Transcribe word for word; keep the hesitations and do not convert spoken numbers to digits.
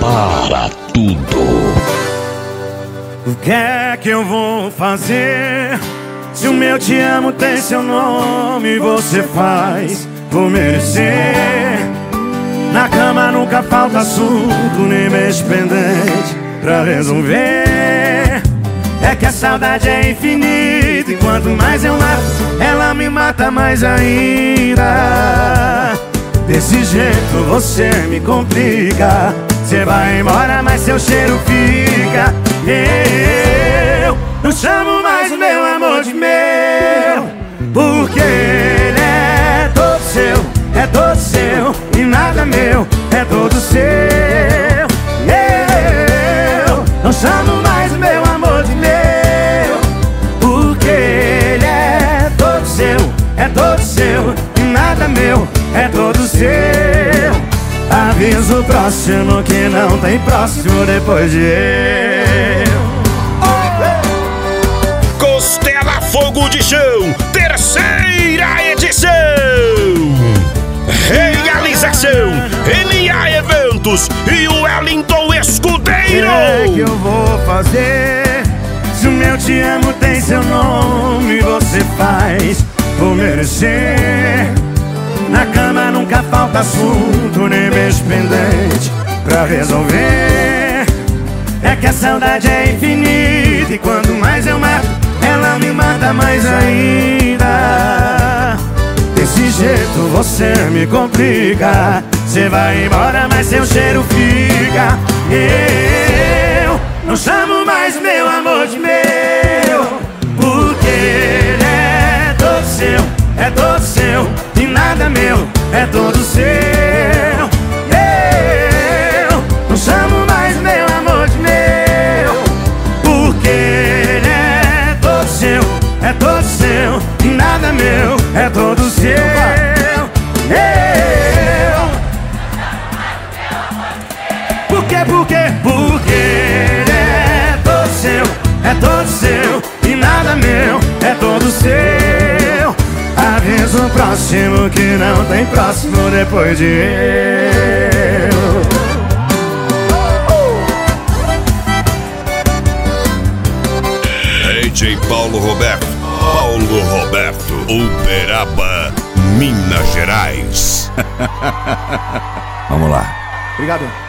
para tudo. O que é que eu vou fazer? Se o meu te amo tem seu nome, você faz por merecer. Na cama nunca falta assunto, nem beijo pendente pra resolver. É que a saudade é infinita e quanto mais eu mato, ela me mata mais ainda. Desse jeito você me complica. Você vai embora, mas seu cheiro fica. Eu não chamo mais meu amor de meu, porque ele é todo seu, é todo seu e nada meu, é todo seu. Eu não chamo mais meu amor de meu, porque ele é todo seu, é todo seu e nada meu, é todo seu. Aviso próximo que não tem próximo depois de eu. Costela Fogo de Chão, terceira edição. Realização M A Eventos e o Wellington Escudeiro. O que é que eu vou fazer? Se o meu te amo tem seu nome, você faz por merecer. Na cama nunca falta assunto, nem beijo pendente pra resolver. É que a saudade é infinita e quanto mais eu mato, ela me mata mais ainda. Desse jeito você me complica. Você vai embora, mas seu cheiro fica. Eu não chamo mais meu amor de meu, porque ele é todo seu, é todo seu e nada meu, é todo seu. Eu não chamo mais meu amor de meu, porque ele é todo seu, é todo seu e nada meu, é todo seu. Eu Por quê, por quê? Porque ele é todo seu, é todo seu e nada meu, é todo seu. Aviso próximo que não tem próximo depois de eu. D J Paulo Roberto, Paulo Roberto, Uberaba, Minas Gerais. Vamos lá. Obrigado.